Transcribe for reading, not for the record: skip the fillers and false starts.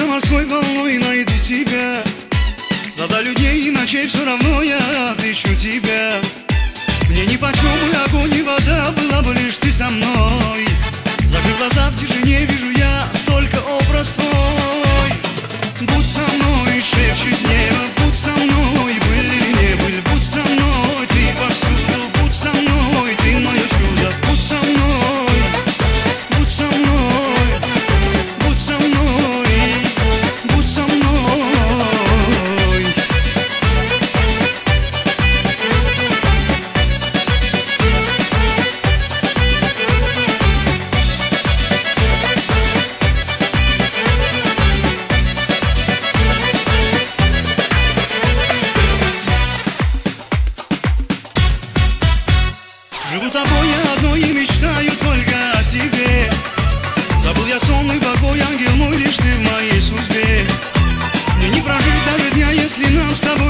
морской волной найду тебя. Задалю дней и ночей, все равно я отыщу тебя. Мне нипочем и огонь, и вода, была бы лишь ты со мной. Закрыв глаза, в тишине вижу я только образ твой. Будь со мной, шепчет небо, будь со мной, были или не были, будь со мной, ты повсюду, будь со мной, ты мое чудо, будь со мной, будь со мной, будь со мной, будь со мной. Живу тобой я одной и мечтаю только о тебе. Забыл я сонный покой, ангел мой, лишь ты в моей судьбе. Мне не прожить даже дня, если нам с тобой